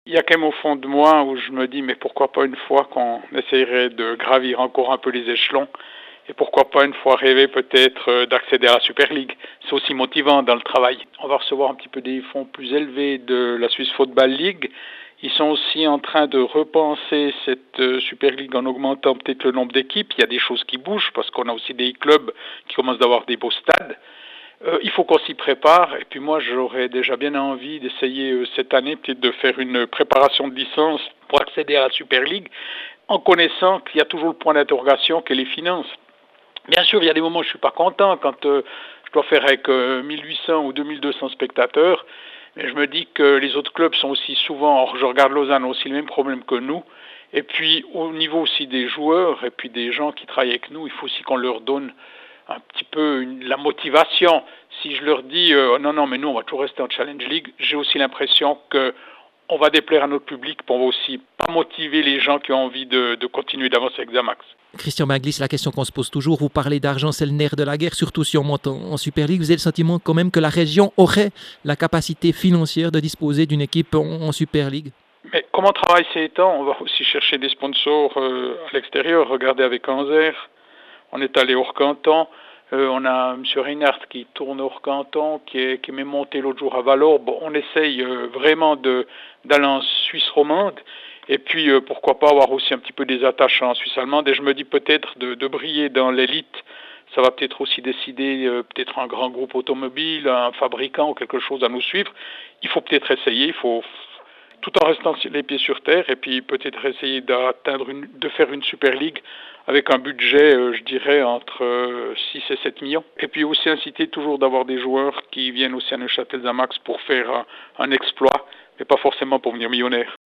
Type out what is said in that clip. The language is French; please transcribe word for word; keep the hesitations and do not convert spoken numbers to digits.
Il y a quand même au fond de moi où je me dis mais pourquoi pas une fois qu'on essayerait de gravir encore un peu les échelons et pourquoi pas une fois rêver peut-être euh, d'accéder à la Super League. C'est aussi motivant dans le travail. On va recevoir un petit peu des fonds plus élevés de la Swiss Football League. Ils sont aussi en train de repenser cette euh, Super League en augmentant peut-être le nombre d'équipes. Il y a des choses qui bougent parce qu'on a aussi des clubs qui commencent d'avoir des beaux stades. Euh, il faut qu'on s'y prépare. Et puis moi, j'aurais déjà bien envie d'essayer euh, cette année peut-être de faire une préparation de licence pour accéder à la Super League, en connaissant qu'il y a toujours le point d'interrogation que les finances. Bien sûr, il y a des moments où je suis pas content quand euh, je dois faire avec euh, mille huit cents ou deux mille deux cents spectateurs. Mais je me dis que les autres clubs sont aussi souvent, or je regarde Lausanne, ont aussi le même problème que nous. Et puis au niveau aussi des joueurs et puis des gens qui travaillent avec nous, il faut aussi qu'on leur donne un petit peu une, la motivation. Si je leur dis euh, non, non, mais nous on va toujours rester en Challenge League, j'ai aussi l'impression que on va déplaire à notre public, puis on va aussi pas motiver les gens qui ont envie de, de continuer d'avancer avec Xamax. Christian Maglis, la question qu'on se pose toujours, vous parlez d'argent, c'est le nerf de la guerre, surtout si on monte en, en Super League. Vous avez le sentiment quand même que la région aurait la capacité financière de disposer d'une équipe en, en Super League? Mais comme on travaille ces temps, on va aussi chercher des sponsors euh, à l'extérieur. Regardez avec Anzer, on est allé hors canton. Euh, on a M. Reinhardt qui tourne hors canton, qui est, qui est même monté l'autre jour à Valor. Bon, on essaye euh, vraiment de, d'aller en Suisse romande. Et puis, euh, pourquoi pas avoir aussi un petit peu des attaches en Suisse allemande. Et je me dis peut-être de, de briller dans l'élite. Ça va peut-être aussi décider, euh, peut-être un grand groupe automobile, un fabricant ou quelque chose à nous suivre. Il faut peut-être essayer, il faut, tout en restant les pieds sur terre, et puis peut-être essayer d'atteindre une, de faire une Super League avec un budget, euh, je dirais, entre euh, six et sept millions. Et puis aussi inciter toujours d'avoir des joueurs qui viennent aussi à Neuchâtel Xamax pour faire un, un exploit, mais pas forcément pour venir millionnaire.